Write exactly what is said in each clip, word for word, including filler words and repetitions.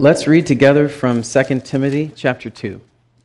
Let's read together from Second Timothy chapter two.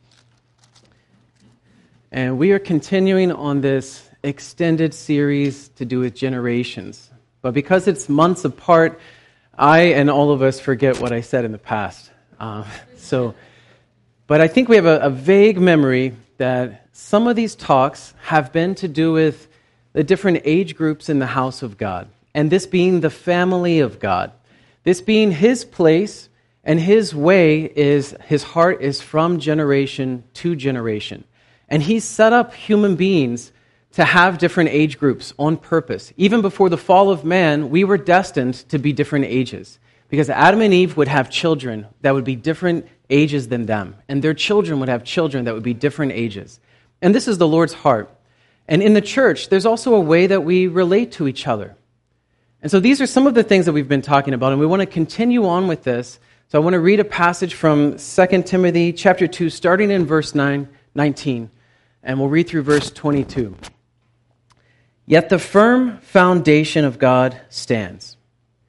And we are continuing on this extended series to do with generations. But because it's months apart, I and all of us forget what I said in the past. Uh, so, but I think we have a, a vague memory that some of these talks have been to do with the different age groups in the house of God. And this being the family of God. This being His place. And His way is, His heart is from generation to generation. And He's set up human beings to have different age groups on purpose. Even before the fall of man, we were destined to be different ages. Because Adam and Eve would have children that would be different ages than them. And their children would have children that would be different ages. And this is the Lord's heart. And in the church, there's also a way that we relate to each other. And so these are some of the things that we've been talking about. And we want to continue on with this. So I want to read a passage from Second Timothy chapter two, starting in verse nine, nineteen, and we'll read through verse twenty-two. Yet the firm foundation of God stands,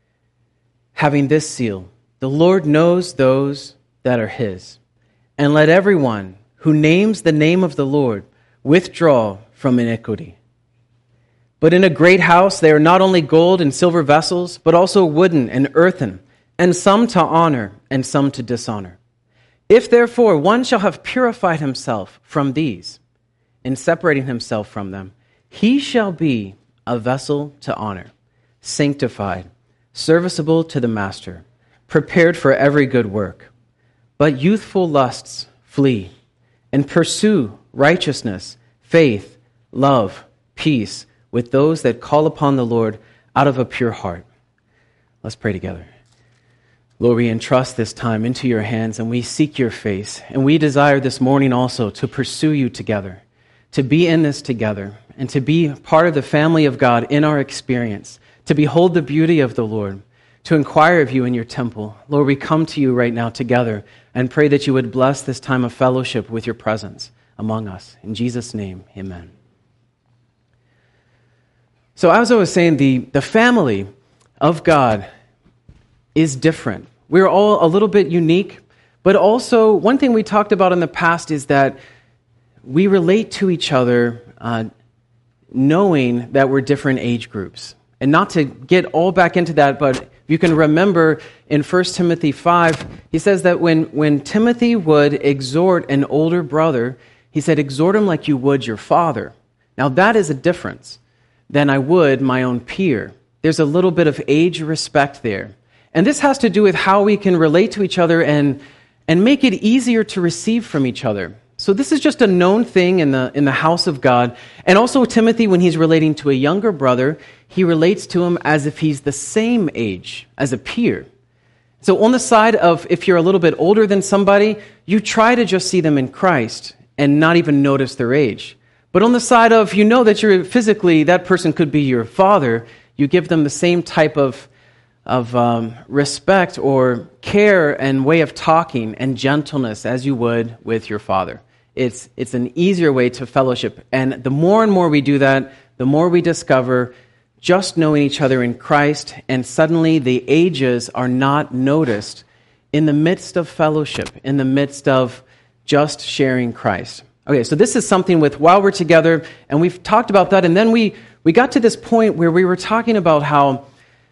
having this seal, the Lord knows those that are His. And let everyone who names the name of the Lord withdraw from iniquity. But in a great house there are not only gold and silver vessels, but also wooden and earthen, and some to honor, and some to dishonor. If therefore one shall have purified himself from these, in separating himself from them, he shall be a vessel to honor, sanctified, serviceable to the master, prepared for every good work. But youthful lusts flee, and pursue righteousness, faith, love, peace, with those that call upon the Lord out of a pure heart. Let's pray together. Lord, we entrust this time into your hands and we seek your face. And we desire this morning also to pursue you together, to be in this together, and to be part of the family of God in our experience, to behold the beauty of the Lord, to inquire of you in your temple. Lord, we come to you right now together and pray that you would bless this time of fellowship with your presence among us. In Jesus' name, amen. So as I was saying, the, the family of God is different. We're all a little bit unique, but also one thing we talked about in the past is that we relate to each other uh, knowing that we're different age groups. And not to get all back into that, but you can remember in First Timothy five, he says that when, when Timothy would exhort an older brother, he said, exhort him like you would your father. Now that is a difference than I would my own peer. There's a little bit of age respect there. And this has to do with how we can relate to each other and, and make it easier to receive from each other. So this is just a known thing in the, in the house of God. And also Timothy, when he's relating to a younger brother, he relates to him as if he's the same age, as a peer. So on the side of if you're a little bit older than somebody, you try to just see them in Christ and not even notice their age. But on the side of you know that you're physically, that person could be your father, you give them the same type of of um, respect or care and way of talking and gentleness as you would with your father. It's it's an easier way to fellowship. And the more and more we do that, the more we discover just knowing each other in Christ, and suddenly the ages are not noticed in the midst of fellowship, in the midst of just sharing Christ. Okay, so this is something with while we're together, and we've talked about that, and then we, we got to this point where we were talking about how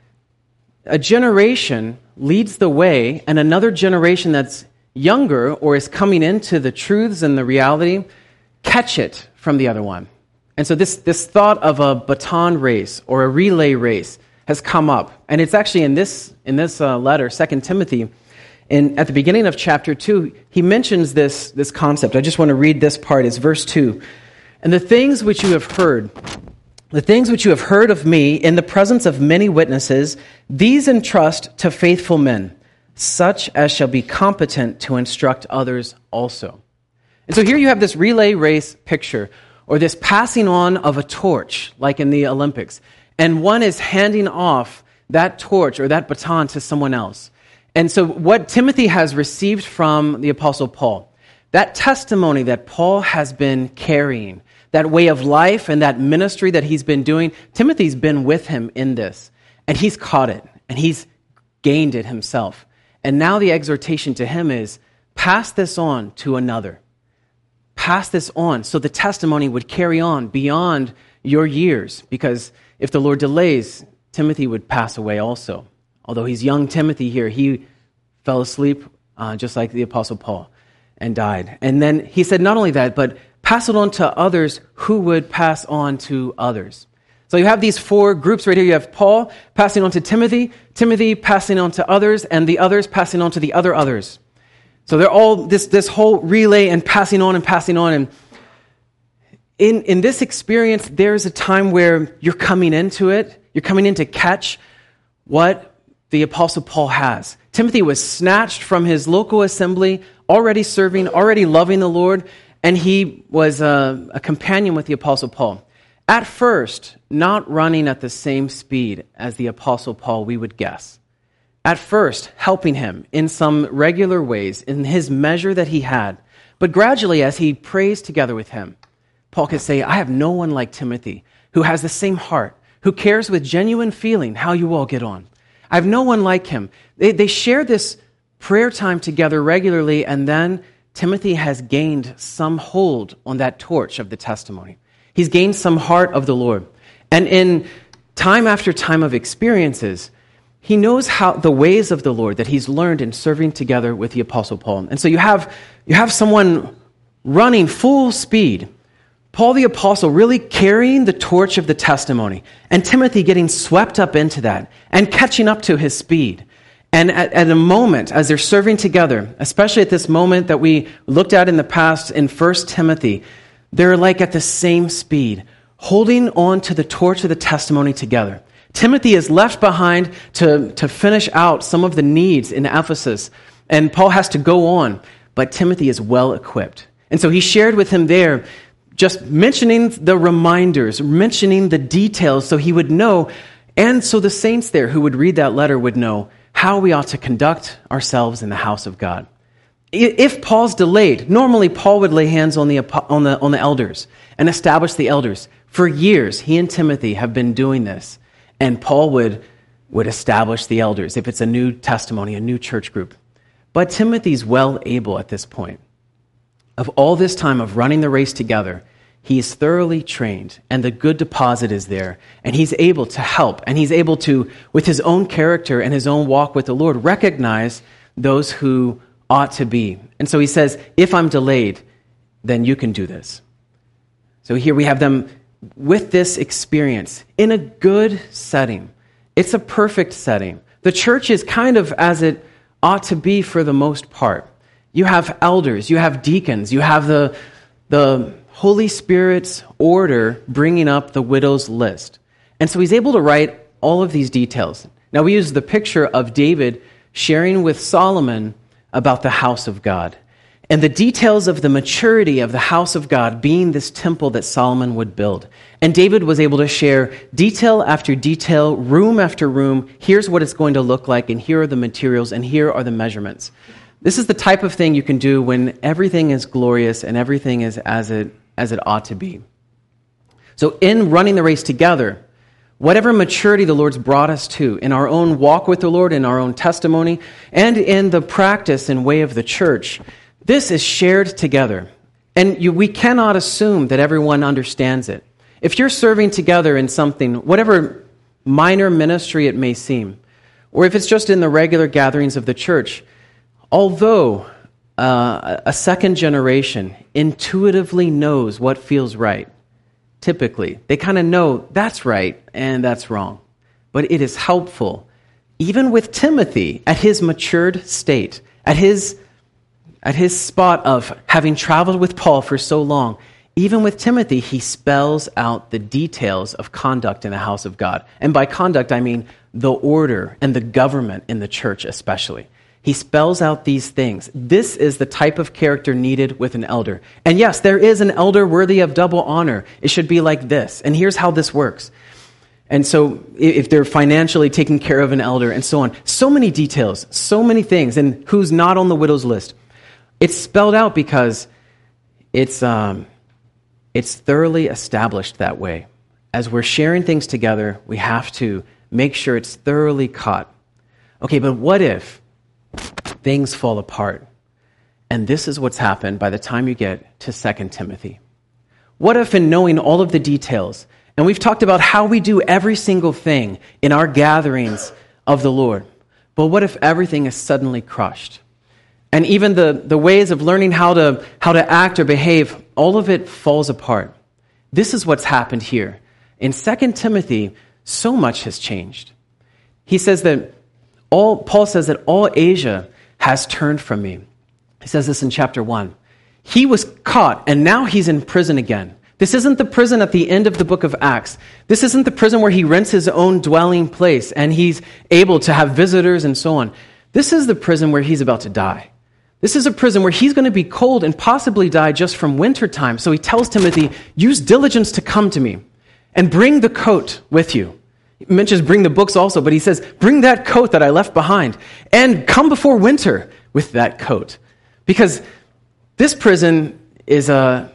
a generation leads the way, and another generation that's younger or is coming into the truths and the reality catch it from the other one. And so this, this thought of a baton race or a relay race has come up. And it's actually in this in this uh, letter, Second Timothy, in, at the beginning of chapter two, he mentions this, this concept. I just want to read this part. It's verse two. And the things which you have heard... The things which you have heard of me in the presence of many witnesses, these entrust to faithful men, such as shall be competent to instruct others also. And so here you have this relay race picture, or this passing on of a torch, like in the Olympics. And one is handing off that torch or that baton to someone else. And so what Timothy has received from the Apostle Paul, that testimony that Paul has been carrying, that way of life and that ministry that he's been doing, Timothy's been with him in this. And he's caught it, and he's gained it himself. And now the exhortation to him is, pass this on to another. Pass this on so the testimony would carry on beyond your years. Because if the Lord delays, Timothy would pass away also. Although he's young Timothy here, he fell asleep uh, just like the Apostle Paul and died. And then he said not only that, but pass it on to others who would pass on to others. So you have these four groups right here. You have Paul passing on to Timothy, Timothy passing on to others, and the others passing on to the other others. So they're all this, this whole relay and passing on and passing on. And in, in this experience, there's a time where you're coming into it. You're coming in to catch what the Apostle Paul has. Timothy was snatched from his local assembly, already serving, already loving the Lord, and he was a, a companion with the Apostle Paul. At first, not running at the same speed as the Apostle Paul, we would guess. At first, helping him in some regular ways, in his measure that he had. But gradually, as he prays together with him, Paul could say, I have no one like Timothy, who has the same heart, who cares with genuine feeling how you all get on. I have no one like him. They, they share this prayer time together regularly, and then Timothy has gained some hold on that torch of the testimony. He's gained some heart of the Lord. And in time after time of experiences, he knows how the ways of the Lord that he's learned in serving together with the Apostle Paul. And so you have, you have someone running full speed, Paul the Apostle really carrying the torch of the testimony, and Timothy getting swept up into that and catching up to his speed. And at, at a moment, as they're serving together, especially at this moment that we looked at in the past in First Timothy, they're like at the same speed, holding on to the torch of the testimony together. Timothy is left behind to, to finish out some of the needs in Ephesus, and Paul has to go on, but Timothy is well equipped. And so he shared with him there, just mentioning the reminders, mentioning the details so he would know, and so the saints there who would read that letter would know how we ought to conduct ourselves in the house of God. If Paul's delayed, normally Paul would lay hands on the, on the, on the elders and establish the elders. For years, he and Timothy have been doing this, and Paul would, would establish the elders if it's a new testimony, a new church group. But Timothy's well able at this point. Of all this time of running the race together, he is thoroughly trained, and the good deposit is there, and he's able to help, and he's able to, with his own character and his own walk with the Lord, recognize those who ought to be. And so he says, if I'm delayed, then you can do this. So here we have them with this experience in a good setting. It's a perfect setting. The church is kind of as it ought to be for the most part. You have elders, you have deacons, you have the, the Holy Spirit's order bringing up the widow's list. And so he's able to write all of these details. Now we use the picture of David sharing with Solomon about the house of God and the details of the maturity of the house of God being this temple that Solomon would build. And David was able to share detail after detail, room after room. Here's what it's going to look like, and here are the materials, and here are the measurements. This is the type of thing you can do when everything is glorious and everything is as it as it ought to be. So in running the race together, whatever maturity the Lord's brought us to in our own walk with the Lord, in our own testimony, and in the practice and way of the church, this is shared together. And you, we cannot assume that everyone understands it. If you're serving together in something, whatever minor ministry it may seem, or if it's just in the regular gatherings of the church, although uh, a second generation intuitively knows what feels right, typically, they kind of know that's right and that's wrong. But it is helpful, even with Timothy at his matured state, at his, at his spot of having traveled with Paul for so long, even with Timothy, he spells out the details of conduct in the house of God. And by conduct, I mean the order and the government in the church especially. He spells out these things. This is the type of character needed with an elder. And yes, there is an elder worthy of double honor. It should be like this. And here's how this works. And so if they're financially taking care of an elder and so on, so many details, so many things, and who's not on the widow's list. It's spelled out because it's, um, it's thoroughly established that way. As we're sharing things together, we have to make sure it's thoroughly caught. Okay, but what if things fall apart. And this is what's happened by the time you get to Second Timothy. What if in knowing all of the details, and we've talked about how we do every single thing in our gatherings of the Lord, but what if everything is suddenly crushed? And even the, the ways of learning how to, how to act or behave, all of it falls apart. This is what's happened here. In Second Timothy, so much has changed. He says that all, Paul says that all Asia has turned from me. He says this in chapter one. He was caught, and now he's in prison again. This isn't the prison at the end of the book of Acts. This isn't the prison where he rents his own dwelling place and he's able to have visitors and so on. This is the prison where he's about to die. This is a prison where he's going to be cold and possibly die just from winter time. So he tells Timothy, use diligence to come to me and bring the coat with you. He mentions bring the books also, but he says, bring that coat that I left behind and come before winter with that coat. Because this prison is a,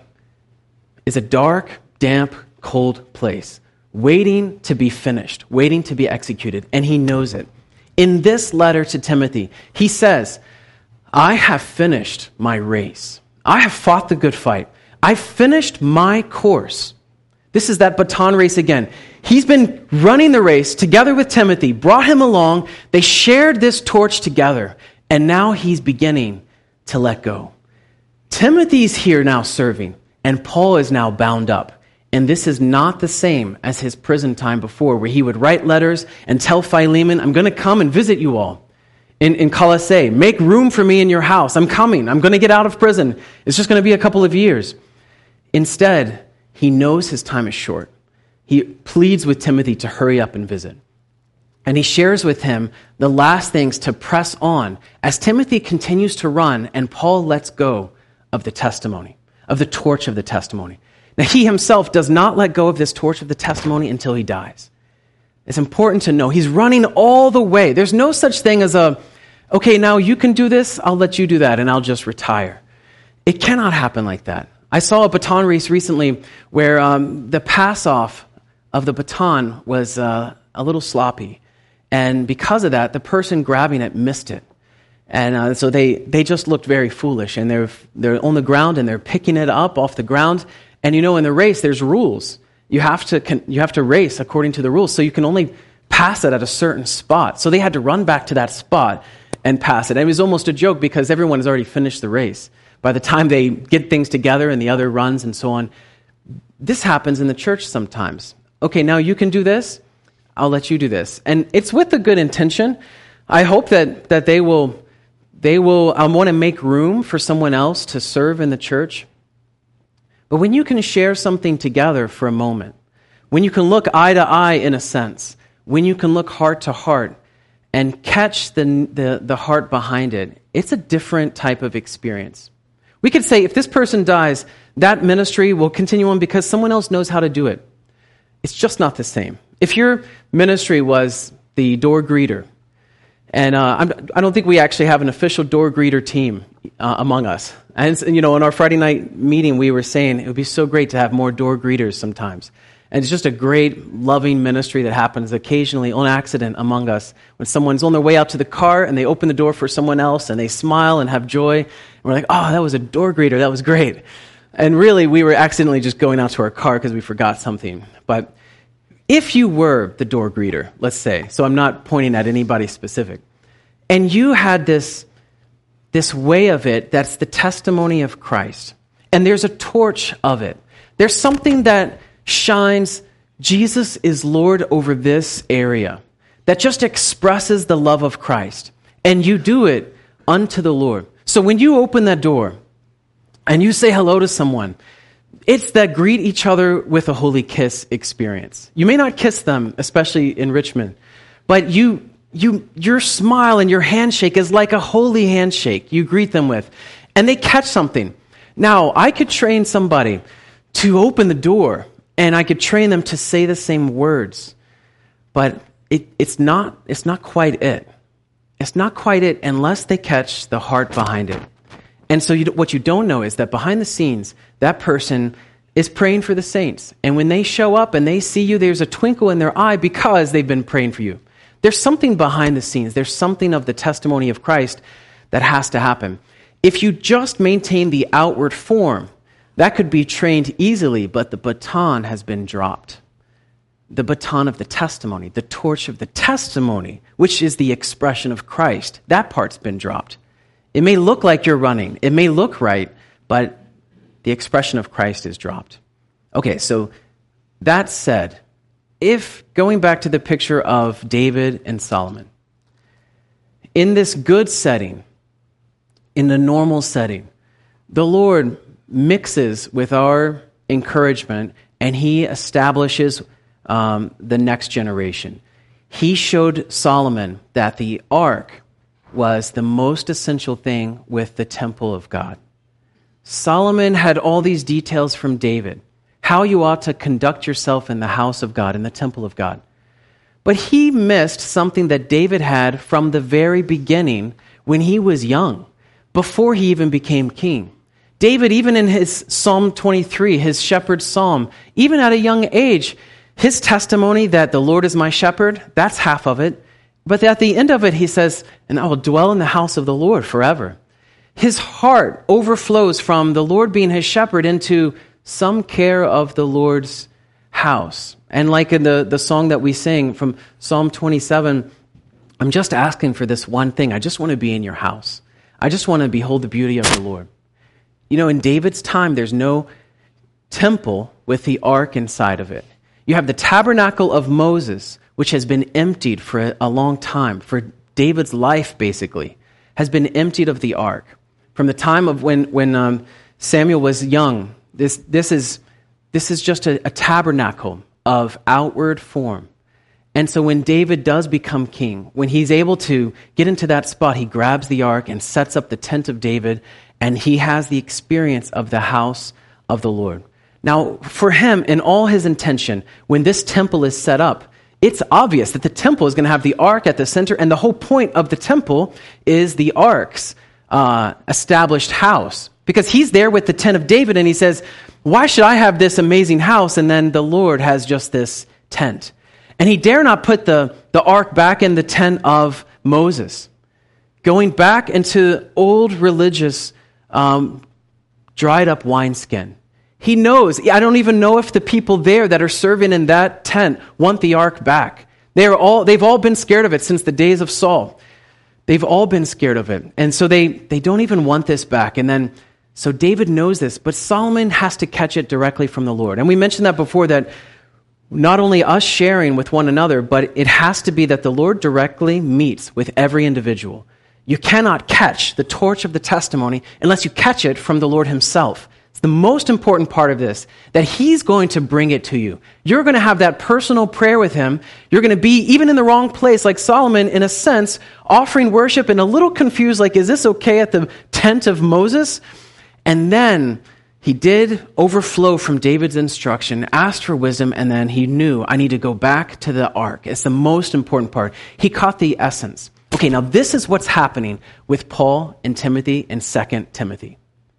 is a dark, damp, cold place, waiting to be finished, waiting to be executed, and he knows it. In this letter to Timothy, he says, I have finished my race. I have fought the good fight. I finished my course. This is that baton race again. He's been running the race together with Timothy, brought him along. They shared this torch together, and now he's beginning to let go. Timothy's here now serving, and Paul is now bound up. And this is not the same as his prison time before, where he would write letters and tell Philemon, I'm going to come and visit you all. In, in Colossae, make room for me in your house. I'm coming. I'm going to get out of prison. It's just going to be a couple of years. Instead, he knows his time is short. He pleads with Timothy to hurry up and visit. And he shares with him the last things to press on as Timothy continues to run and Paul lets go of the testimony, of the torch of the testimony. Now, he himself does not let go of this torch of the testimony until he dies. It's important to know he's running all the way. There's no such thing as a, okay, now you can do this, I'll let you do that, and I'll just retire. It cannot happen like that. I saw a baton race recently where um, the pass-off of the baton was uh, a little sloppy. And because of that, the person grabbing it missed it. And uh, so they, they just looked very foolish. And they're, they're on the ground and they're picking it up off the ground. And you know, in the race, there's rules. You have to you have to race according to the rules, so you can only pass it at a certain spot. So they had to run back to that spot and pass it. And it was almost a joke because everyone has already finished the race. By the time they get things together and the other runs and so on, this happens in the church sometimes. Okay, now you can do this, I'll let you do this. And it's with a good intention. I hope that that they will, they will I want to make room for someone else to serve in the church. But when you can share something together for a moment, when you can look eye to eye in a sense, when you can look heart to heart and catch the, the, the heart behind it, it's a different type of experience. We could say if this person dies, that ministry will continue on because someone else knows how to do it. It's just not the same. If your ministry was the door greeter, and uh, I'm, I don't think we actually have an official door greeter team uh, among us. And, you know, in our Friday night meeting, we were saying it would be so great to have more door greeters sometimes. And it's just a great, loving ministry that happens occasionally on accident among us. When someone's on their way out to the car and they open the door for someone else and they smile and have joy. And we're like, oh, that was a door greeter. That was great. And really, we were accidentally just going out to our car because we forgot something. But if you were the door greeter, let's say, so I'm not pointing at anybody specific, and you had this, this way of it that's the testimony of Christ, and there's a torch of it. There's something that shines, Jesus is Lord over this area, that just expresses the love of Christ, and you do it unto the Lord. So when you open that door and you say hello to someone, it's that greet each other with a holy kiss experience. You may not kiss them, especially in Richmond, but you you your smile and your handshake is like a holy handshake you greet them with, and they catch something. Now, I could train somebody to open the door, and I could train them to say the same words, but it, it's not it's not quite it. It's not quite it unless they catch the heart behind it. And so you, what you don't know is that behind the scenes, that person is praying for the saints. And when they show up and they see you, there's a twinkle in their eye because they've been praying for you. There's something behind the scenes. There's something of the testimony of Christ that has to happen. If you just maintain the outward form, that could be trained easily, but the baton has been dropped. The baton of the testimony, the torch of the testimony, which is the expression of Christ, that part's been dropped. It may look like you're running, it may look right, but the expression of Christ is dropped. Okay, so that said, if going back to the picture of David and Solomon, in this good setting, in the normal setting, the Lord mixes with our encouragement and he establishes um, the next generation. He showed Solomon that the ark was the most essential thing with the temple of God. Solomon had all these details from David, how you ought to conduct yourself in the house of God, in the temple of God. But he missed something that David had from the very beginning when he was young, before he even became king. David, even in his Psalm twenty-three, his shepherd's psalm, even at a young age, his testimony that the Lord is my shepherd, that's half of it. But at the end of it, he says, and I will dwell in the house of the Lord forever. His heart overflows from the Lord being his shepherd into some care of the Lord's house. And like in the, the song that we sing from Psalm twenty-seven, I'm just asking for this one thing. I just want to be in your house. I just want to behold the beauty of the Lord. You know, in David's time, there's no temple with the ark inside of it. You have the tabernacle of Moses, which has been emptied for a long time, for David's life basically, has been emptied of the ark. From the time of when, when um, Samuel was young, this, this, is, this is just a, a tabernacle of outward form. And so when David does become king, when he's able to get into that spot, he grabs the ark and sets up the tent of David, and he has the experience of the house of the Lord. Now, for him, in all his intention, when this temple is set up, it's obvious that the temple is going to have the ark at the center, and the whole point of the temple is the ark's uh, established house. Because he's there with the tent of David, and he says, why should I have this amazing house, and then the Lord has just this tent? And he dare not put the, the ark back in the tent of Moses. Going back into old religious um, dried up wineskin. He knows, I don't even know if the people there that are serving in that tent want the ark back. They're all, they've all been scared of it since the days of Saul. They've all been scared of it. And so they, they don't even want this back. And then, so David knows this, but Solomon has to catch it directly from the Lord. And we mentioned that before, that not only us sharing with one another, but it has to be that the Lord directly meets with every individual. You cannot catch the torch of the testimony unless you catch it from the Lord himself. It's the most important part of this, that he's going to bring it to you. You're going to have that personal prayer with him. You're going to be even in the wrong place, like Solomon, in a sense, offering worship and a little confused, like, is this okay at the tent of Moses? And then he did overflow from David's instruction, asked for wisdom, and then he knew, I need to go back to the ark. It's the most important part. He caught the essence. Okay, now this is what's happening with Paul and Timothy in Second Timothy.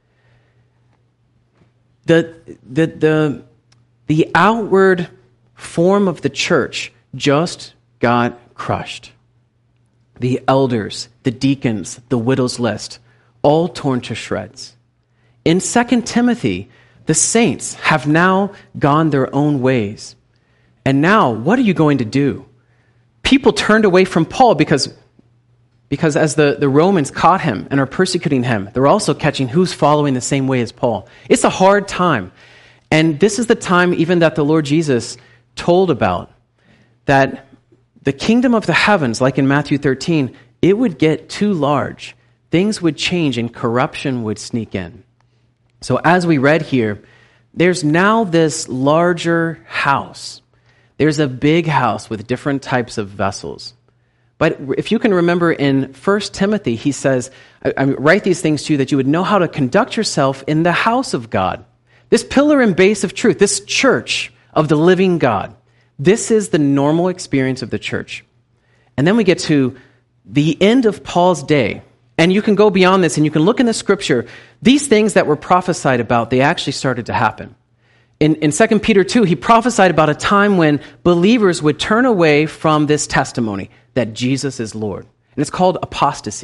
The, the, the, the outward form of the church just got crushed. The elders, the deacons, the widow's list, all torn to shreds. In Second Timothy, the saints have now gone their own ways. And now, what are you going to do? People turned away from Paul because, because as the, the Romans caught him and are persecuting him, they're also catching who's following the same way as Paul. It's a hard time. And this is the time even that the Lord Jesus told about, that the kingdom of the heavens, like in Matthew thirteen, it would get too large. Things would change and corruption would sneak in. So as we read here, there's now this larger house. There's a big house with different types of vessels. But if you can remember in First Timothy, he says, I, I write these things to you that you would know how to conduct yourself in the house of God. This pillar and base of truth, this church of the living God. This is the normal experience of the church. And then we get to the end of Paul's day. And you can go beyond this and you can look in the scripture. These things that were prophesied about, they actually started to happen. In, in Second Peter two, he prophesied about a time when believers would turn away from this testimony that Jesus is Lord. And it's called apostasy.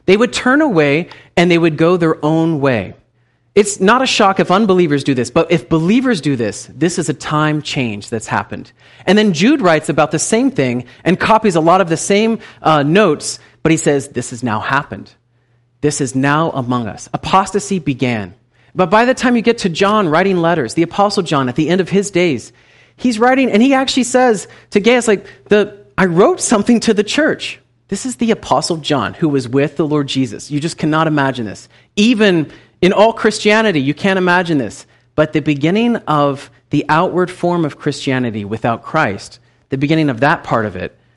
They would turn away and they would go their own way. It's not a shock if unbelievers do this, but if believers do this, this is a time change that's happened. And then Jude writes about the same thing and copies a lot of the same uh, notes, but he says, this has now happened. This is now among us. Apostasy began. But by the time you get to John writing letters, the Apostle John at the end of his days, he's writing, and he actually says to Gaius, like, the I wrote something to the church. This is the Apostle John who was with the Lord Jesus. You just cannot imagine this. Even in all Christianity, you can't imagine this. But the beginning of the outward form of Christianity without Christ, the beginning of that part of it,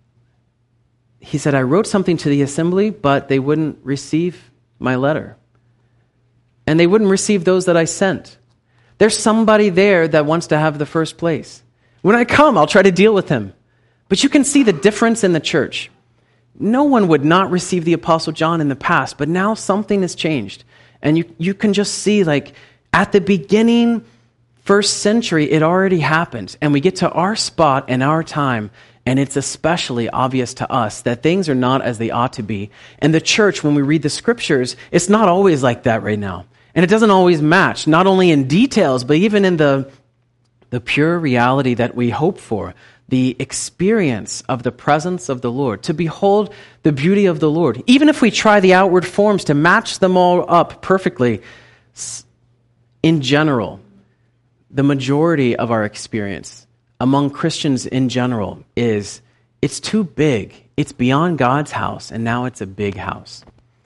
he said, I wrote something to the assembly, but they wouldn't receive my letter. And they wouldn't receive those that I sent. There's somebody there that wants to have the first place. When I come, I'll try to deal with him. But you can see the difference in the church. No one would not receive the Apostle John in the past, but now something has changed. And you, you can just see, like, at the beginning, first century, it already happened. And we get to our spot and our time, and it's especially obvious to us that things are not as they ought to be. And the church, when we read the scriptures, it's not always like that right now. And it doesn't always match, not only in details, but even in the, the pure reality that we hope for, the experience of the presence of the Lord, to behold the beauty of the Lord. Even if we try the outward forms to match them all up perfectly, in general, the majority of our experience among Christians in general is, it's too big. It's beyond God's house, and now it's a big house.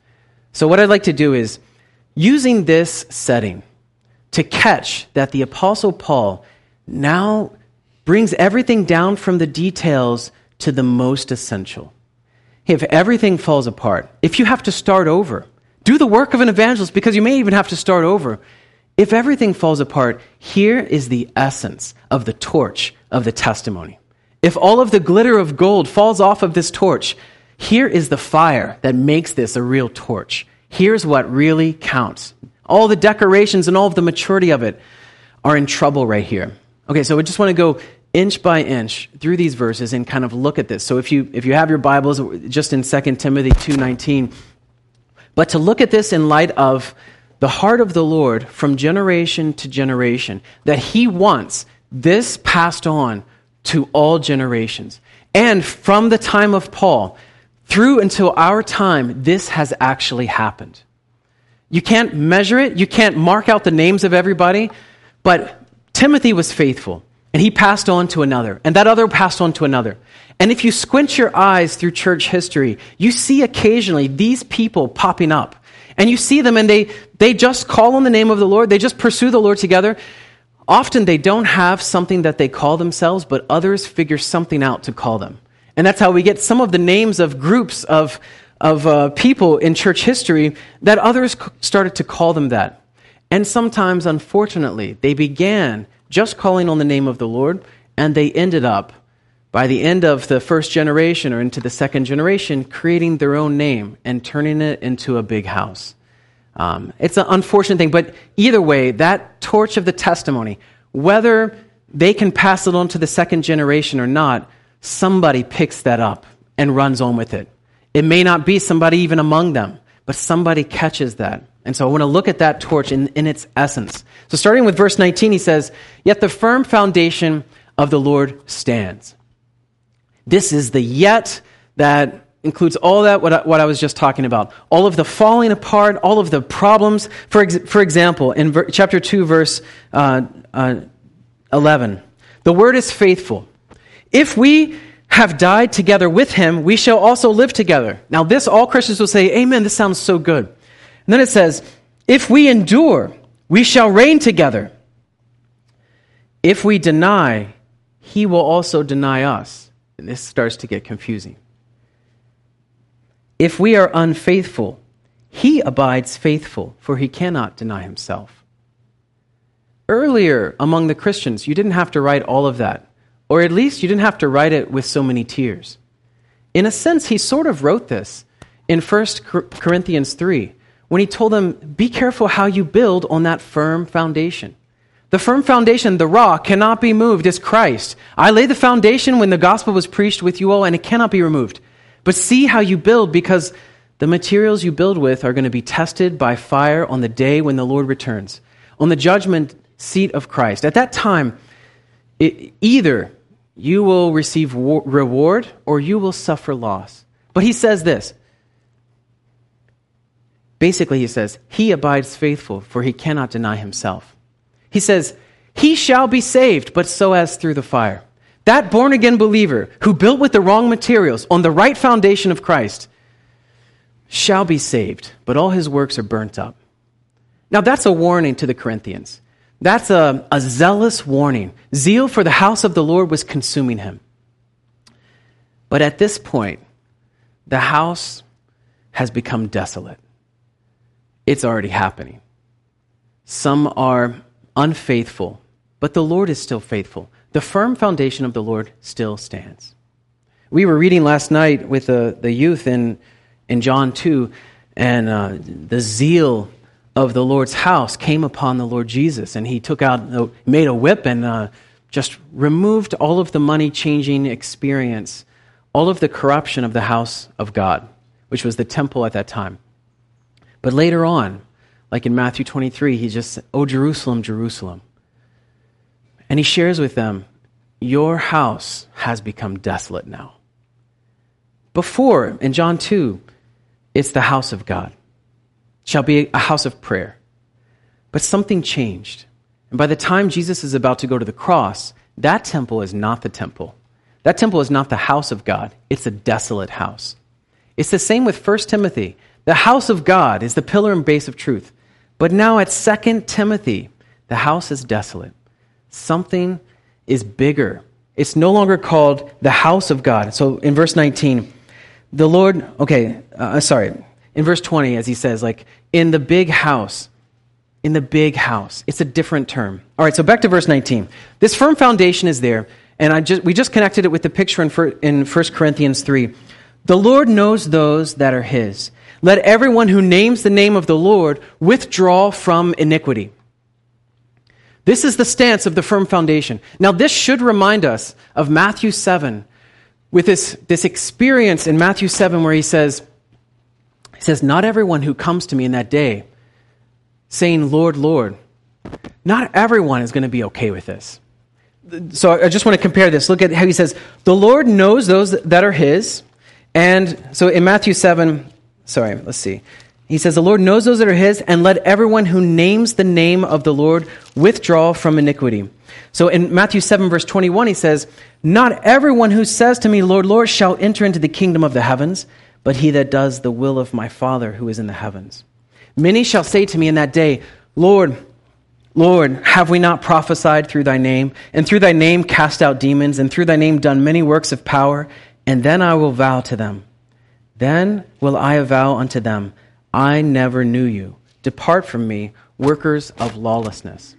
So what I'd like to do is, using this setting to catch that the Apostle Paul now brings everything down from the details to the most essential. If everything falls apart, if you have to start over, do the work of an evangelist, because you may even have to start over. If everything falls apart, here is the essence of the torch of the testimony. If all of the glitter of gold falls off of this torch, here is the fire that makes this a real torch. Here's what really counts. All the decorations and all of the maturity of it are in trouble right here. Okay, so we just want to go inch by inch through these verses and kind of look at this. So if you if you have your Bibles, just in Second Timothy two nineteen, but to look at this in light of the heart of the Lord from generation to generation, that he wants this passed on to all generations. And from the time of Paul through until our time, this has actually happened. You can't measure it. You can't mark out the names of everybody, but Timothy was faithful, and he passed on to another, and that other passed on to another. And if you squint your eyes through church history, you see occasionally these people popping up, and you see them, and they, they just call on the name of the Lord. They just pursue the Lord together. Often they don't have something that they call themselves, but others figure something out to call them. And that's how we get some of the names of groups of, of uh, people in church history that others started to call them that. And sometimes, unfortunately, they began just calling on the name of the Lord, and they ended up, by the end of the first generation or into the second generation, creating their own name and turning it into a big house. Um, it's an unfortunate thing, but either way, that torch of the testimony, whether they can pass it on to the second generation or not, somebody picks that up and runs on with it. It may not be somebody even among them, but somebody catches that. And so I want to look at that torch in, in its essence. So starting with verse nineteen, he says, "Yet the firm foundation of the Lord stands." This is the yet that includes all that, what I, what I was just talking about. All of the falling apart, all of the problems. For, ex, for example, in ver, chapter two, verse uh, uh, eleven, the word is faithful. If we have died together with him, we shall also live together. Now this, all Christians will say, amen, this sounds so good. And then it says, if we endure, we shall reign together. If we deny, he will also deny us. And this starts to get confusing. If we are unfaithful, he abides faithful, for he cannot deny himself. Earlier among the Christians, you didn't have to write all of that. Or at least you didn't have to write it with so many tears. In a sense, he sort of wrote this in First Corinthians three, when he told them, be careful how you build on that firm foundation. The firm foundation, the rock, cannot be moved, is Christ. I laid the foundation when the gospel was preached with you all, and it cannot be removed. But see how you build, because The materials you build with are going to be tested by fire on the day when the Lord returns, on the judgment seat of Christ. At that time, it, either you will receive war, reward or you will suffer loss. But he says this. Basically, he says, he abides faithful, for he cannot deny himself. He says, he shall be saved, but so as through the fire. That born-again believer who built with the wrong materials on the right foundation of Christ shall be saved, but all his works are burnt up. Now that's a warning to the Corinthians. That's a, a zealous warning. Zeal for the house of the Lord was consuming him. But at this point, the house has become desolate. It's already happening. Some are unfaithful, but the Lord is still faithful. The firm foundation of the Lord still stands. We were reading last night with the, the youth in, in John two, and uh, the zeal of the Lord's house came upon the Lord Jesus, and he took out, made a whip and uh, just removed all of the money-changing experience, all of the corruption of the house of God, which was the temple at that time. But later on, like in Matthew twenty-three, he just said, "Oh, Jerusalem, Jerusalem." And he shares with them, your house has become desolate now. Before, in John two, it's the house of God. It shall be a house of prayer. But something changed. And by the time Jesus is about to go to the cross, that temple is not the temple. That temple is not the house of God. It's a desolate house. It's the same with First Timothy. The house of God is the pillar and base of truth. But now at Second Timothy, the house is desolate. Something is bigger. It's no longer called the house of God. So in verse nineteen, the Lord, okay, uh, sorry, in verse twenty, as he says, like, in the big house, in the big house, it's a different term. All right, so back to verse nineteen. This firm foundation is there, and I just we just connected it with the picture in, in First Corinthians three. The Lord knows those that are his. Let everyone who names the name of the Lord withdraw from iniquity. This is the stance of the firm foundation. Now, this should remind us of Matthew seven, with this, this experience in Matthew seven where he says, he says, not everyone who comes to me in that day saying, Lord, Lord, not everyone is going to be okay with this. So I just want to compare this. Look at how he says, the Lord knows those that are his. And so in Matthew seven, sorry, let's see. He says, the Lord knows those that are his, and let everyone who names the name of the Lord withdraw from iniquity. So in Matthew seven, verse twenty-one, he says, not everyone who says to me, Lord, Lord, shall enter into the kingdom of the heavens, but he that does the will of my Father who is in the heavens. Many shall say to me in that day, Lord, Lord, have we not prophesied through thy name, and through thy name cast out demons, and through thy name done many works of power? And then I will vow to them. Then will I avow unto them, I never knew you. Depart from me, workers of lawlessness.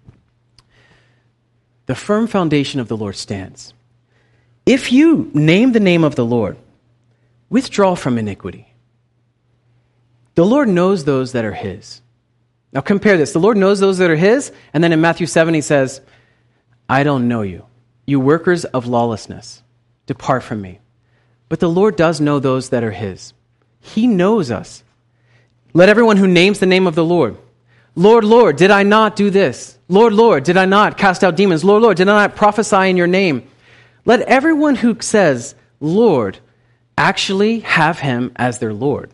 The firm foundation of the Lord stands. If you name the name of the Lord, withdraw from iniquity. The Lord knows those that are his. Now compare this. The Lord knows those that are his, and then in Matthew seven he says, I don't know you, you workers of lawlessness. Depart from me. But the Lord does know those that are his. He knows us. Let everyone who names the name of the Lord, Lord, Lord, did I not do this? Lord, Lord, did I not cast out demons? Lord, Lord, did I not prophesy in your name? Let everyone who says, Lord, actually have him as their Lord.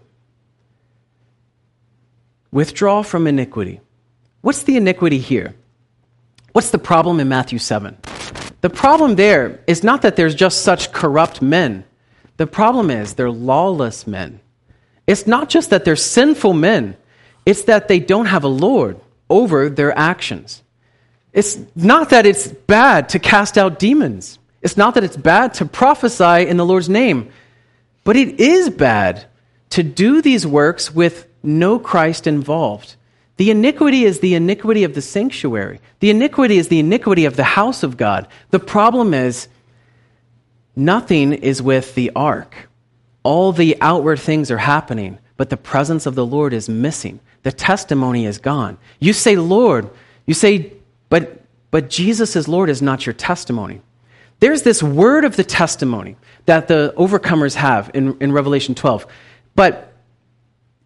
Withdraw from iniquity. What's the iniquity here? What's the problem in Matthew seven? The problem there is not that there's just such corrupt men. The problem is they're lawless men. It's not just that they're sinful men. It's that they don't have a Lord over their actions. It's not that it's bad to cast out demons. It's not that it's bad to prophesy in the Lord's name. But it is bad to do these works with no Christ involved. The iniquity is the iniquity of the sanctuary. The iniquity is the iniquity of the house of God. The problem is nothing is with the ark. All the outward things are happening, but the presence of the Lord is missing. The testimony is gone. You say, Lord, you say, but but Jesus as Lord is not your testimony. There's this word of the testimony that the overcomers have in, in Revelation twelve. But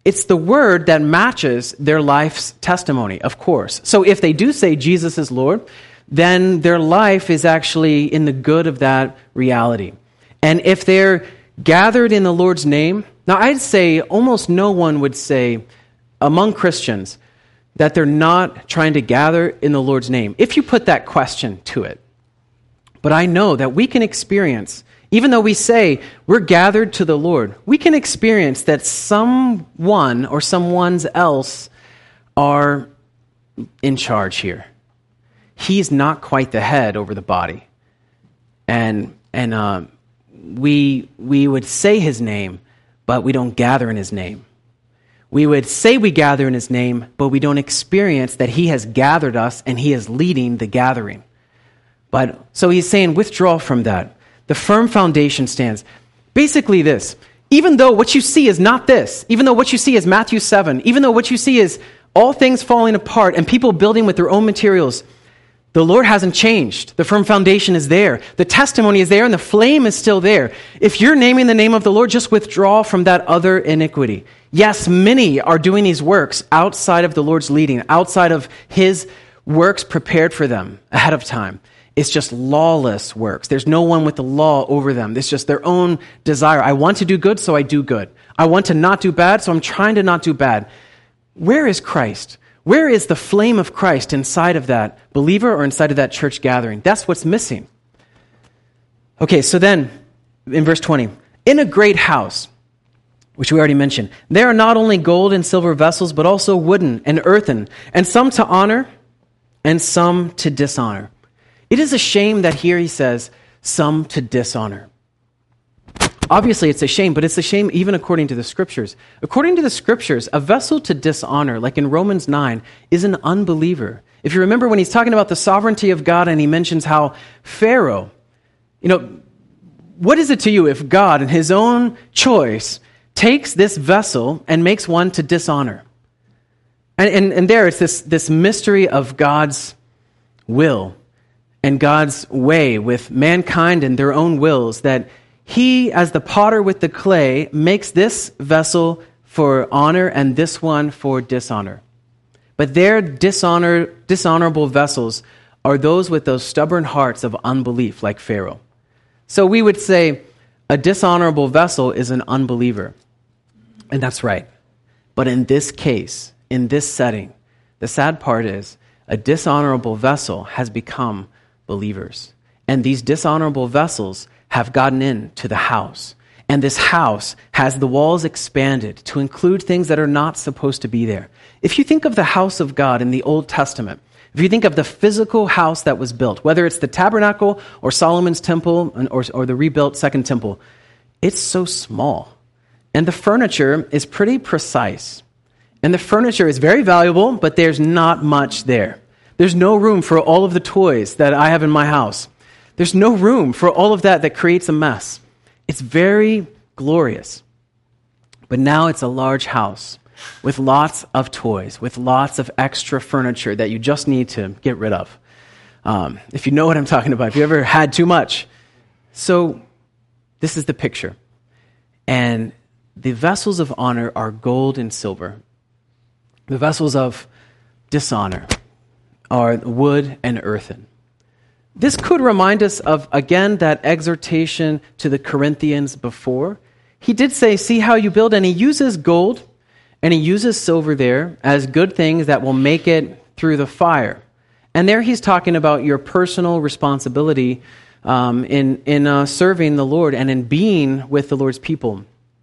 It's the word that matches their life's testimony, of course. So if they do say Jesus is Lord, then their life is actually in the good of that reality. And if they're gathered in the Lord's name, now I'd say almost no one would say among Christians that they're not trying to gather in the Lord's name, if you put that question to it. But I know that we can experience, even though we say we're gathered to the Lord, we can experience that someone or someone's else are in charge here. He's not quite the head over the body. And and uh, we we would say his name, but we don't gather in his name. We would say we gather in his name, but we don't experience that he has gathered us and he is leading the gathering. But so he's saying, withdraw from that. The firm foundation stands. Basically this, even though what you see is not this, even though what you see is Matthew seven, even though what you see is all things falling apart and people building with their own materials, the Lord hasn't changed. The firm foundation is there. The testimony is there and the flame is still there. If you're naming the name of the Lord, just withdraw from that other iniquity. Yes, many are doing these works outside of the Lord's leading, outside of his works prepared for them ahead of time. It's just lawless works. There's no one with the law over them. It's just their own desire. I want to do good, so I do good. I want to not do bad, so I'm trying to not do bad. Where is Christ? Where is the flame of Christ inside of that believer or inside of that church gathering? That's what's missing. Okay, so then, in verse twenty, in a great house, which we already mentioned, there are not only gold and silver vessels, but also wooden and earthen, and some to honor and some to dishonor. It is a shame that here he says, some to dishonor. Obviously, it's a shame, but it's a shame even according to the Scriptures. According to the Scriptures, a vessel to dishonor, like in Romans nine, is an unbeliever. If you remember when he's talking about the sovereignty of God and he mentions how Pharaoh, you know, what is it to you if God, in his own choice, takes this vessel and makes one to dishonor? And, and, and there it's this, this mystery of God's will and God's way with mankind and their own wills, that he, as the potter with the clay, makes this vessel for honor and this one for dishonor. But their dishonor, dishonorable vessels are those with those stubborn hearts of unbelief, like Pharaoh. So we would say a dishonorable vessel is an unbeliever. And that's right. But in this case, in this setting, the sad part is a dishonorable vessel has become believers. And these dishonorable vessels have gotten into the house. And this house has the walls expanded to include things that are not supposed to be there. If you think of the house of God in the Old Testament, if you think of the physical house that was built, whether it's the tabernacle or Solomon's temple or, or the rebuilt second temple, it's so small. And the furniture is pretty precise. And the furniture is very valuable, but there's not much there. There's no room for all of the toys that I have in my house. There's no room for all of that that creates a mess. It's very glorious. But now it's a large house with lots of toys, with lots of extra furniture that you just need to get rid of. Um, if you know what I'm talking about, if you ever had too much. So this is the picture. And the vessels of honor are gold and silver. The vessels of dishonor are wood and earthen. This could remind us of, again, that exhortation to the Corinthians before. He did say, see how you build, and he uses gold and he uses silver there as good things that will make it through the fire. And there he's talking about your personal responsibility um, in, in uh, serving the Lord and in being with the Lord's people.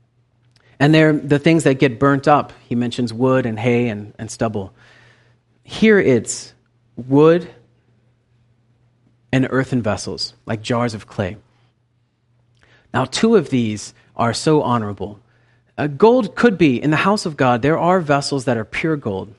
And they're the things that get burnt up. He mentions wood and hay and, and stubble. Here it's wood and earthen vessels, like jars of clay. Now, two of these are so honorable. Uh, gold could be, in the house of God, there are vessels that are pure gold.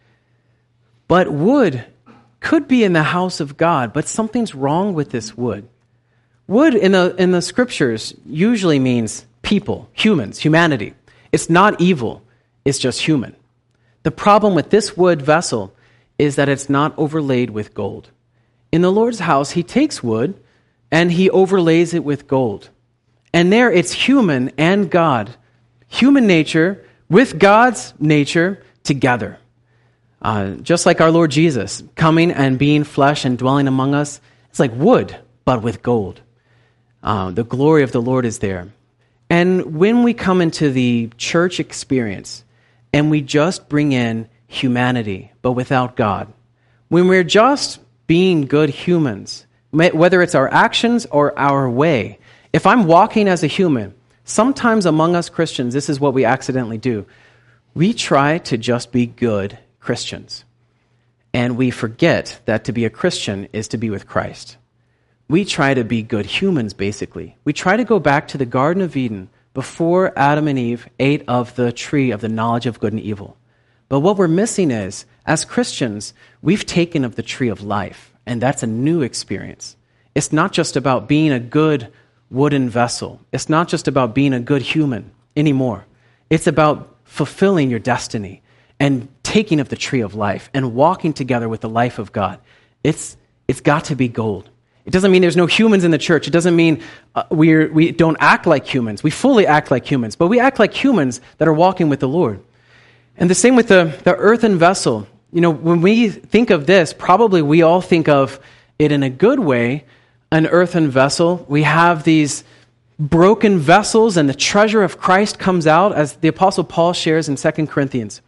But wood could be in the house of God, but something's wrong with this wood. Wood in the, in the Scriptures usually means people, humans, humanity. It's not evil, it's just human. The problem with this wood vessel is that it's not overlaid with gold. In the Lord's house, he takes wood and he overlays it with gold. And there it's human and God, human nature with God's nature together. Uh, just like our Lord Jesus, coming and being flesh and dwelling among us, it's like wood, but with gold. Uh, the glory of the Lord is there. And when we come into the church experience and we just bring in humanity, but without God, when we're just being good humans, whether it's our actions or our way, if I'm walking as a human, sometimes among us Christians, this is what we accidentally do. We try to just be good Christians. And we forget that to be a Christian is to be with Christ. We try to be good humans, basically. We try to go back to the Garden of Eden before Adam and Eve ate of the tree of the knowledge of good and evil. But what we're missing is, as Christians, we've taken of the tree of life, and that's a new experience. It's not just about being a good wooden vessel. It's not just about being a good human anymore. It's about fulfilling your destiny and taking of the tree of life and walking together with the life of God. It's it's got to be gold. It doesn't mean there's no humans in the church. It doesn't mean uh, we're, we don't act like humans. We fully act like humans, but we act like humans that are walking with the Lord. And the same with the, the earthen vessel. You know, when we think of this, probably we all think of it in a good way, an earthen vessel. We have these broken vessels, and the treasure of Christ comes out, as the Apostle Paul shares in Second Corinthians.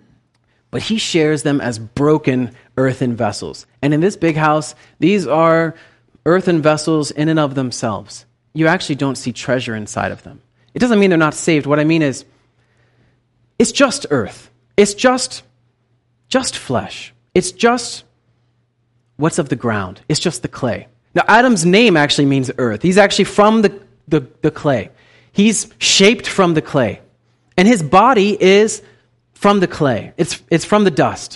But he shares them as broken earthen vessels. And in this big house, these are earthen vessels in and of themselves. You actually don't see treasure inside of them. It doesn't mean they're not saved. What I mean is, it's just earth. It's just, just flesh. It's just what's of the ground. It's just the clay. Now, Adam's name actually means earth. He's actually from the, the, the clay. He's shaped from the clay. And his body is from the clay. It's, it's from the dust.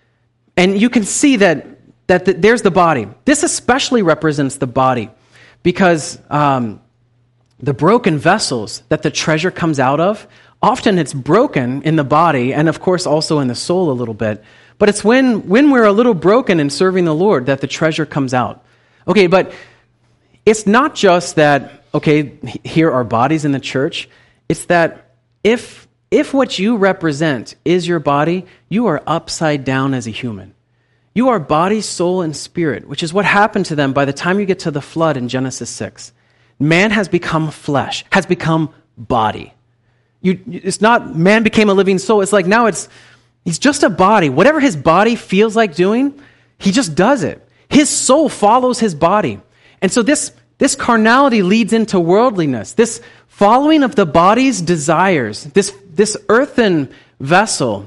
And you can see that, that the, there's the body. This especially represents the body because um, the broken vessels that the treasure comes out of, often it's broken in the body and, of course, also in the soul a little bit. But it's when, when we're a little broken in serving the Lord that the treasure comes out. Okay, but it's not just that, okay, here are bodies in the church. It's that if if what you represent is your body, you are upside down as a human. You are body, soul, and spirit, which is what happened to them by the time you get to the flood in Genesis six. Man has become flesh, has become body. You, it's not man became a living soul. It's like now it's he's just a body. Whatever his body feels like doing, he just does it. His soul follows his body. And so this, this carnality leads into worldliness. This following of the body's desires, this, this earthen vessel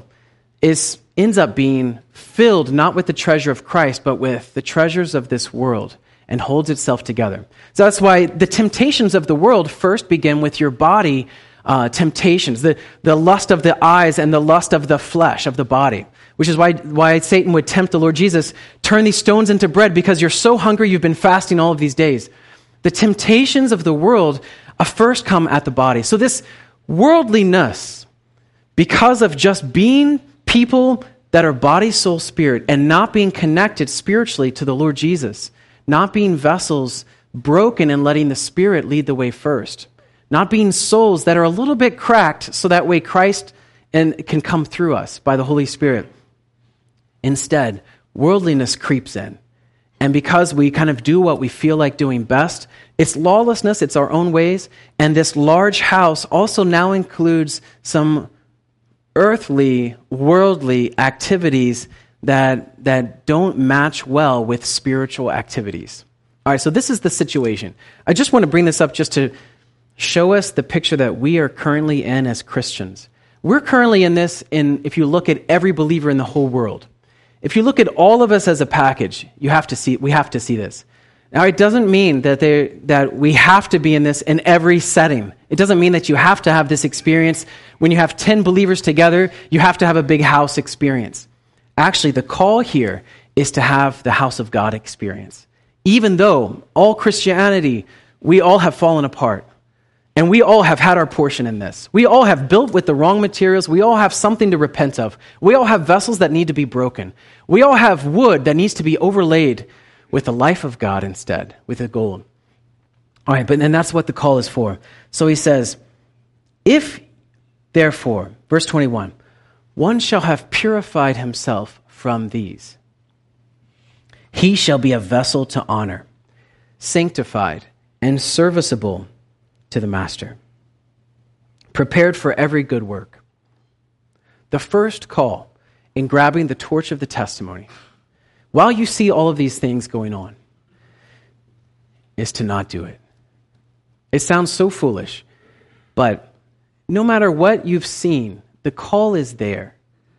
is ends up being filled not with the treasure of Christ, but with the treasures of this world and holds itself together. So that's why the temptations of the world first begin with your body uh, temptations, the, the lust of the eyes and the lust of the flesh, of the body. Which is why, why Satan would tempt the Lord Jesus, turn these stones into bread because you're so hungry, you've been fasting all of these days. The temptations of the world uh, first come at the body. So this worldliness, because of just being people that are body, soul, spirit, and not being connected spiritually to the Lord Jesus, not being vessels broken and letting the Spirit lead the way first, not being souls that are a little bit cracked so that way Christ and can come through us by the Holy Spirit. Instead, worldliness creeps in. And because we kind of do what we feel like doing best, it's lawlessness, it's our own ways, and this large house also now includes some earthly, worldly activities that, that don't match well with spiritual activities. All right, so this is the situation. I just want to bring this up just to show us the picture that we are currently in as Christians. We're currently in this in if you look at every believer in the whole world. If you look at all of us as a package, you have to see we have to see this. Now, it doesn't mean that they that we have to be in this in every setting. It doesn't mean that you have to have this experience when you have ten believers together, you have to have a big house experience. Actually, the call here is to have the house of God experience. Even though all Christianity, we all have fallen apart. And we all have had our portion in this. We all have built with the wrong materials. We all have something to repent of. We all have vessels that need to be broken. We all have wood that needs to be overlaid with the life of God instead, with the gold. All right, but then that's what the call is for. So he says, if Therefore, verse twenty-one, one shall have purified himself from these. He shall be a vessel to honor, sanctified and serviceable to the master, prepared for every good work. The first call in grabbing the torch of the testimony, while you see all of these things going on, is to not do it. It sounds so foolish, but no matter what you've seen, the call is there.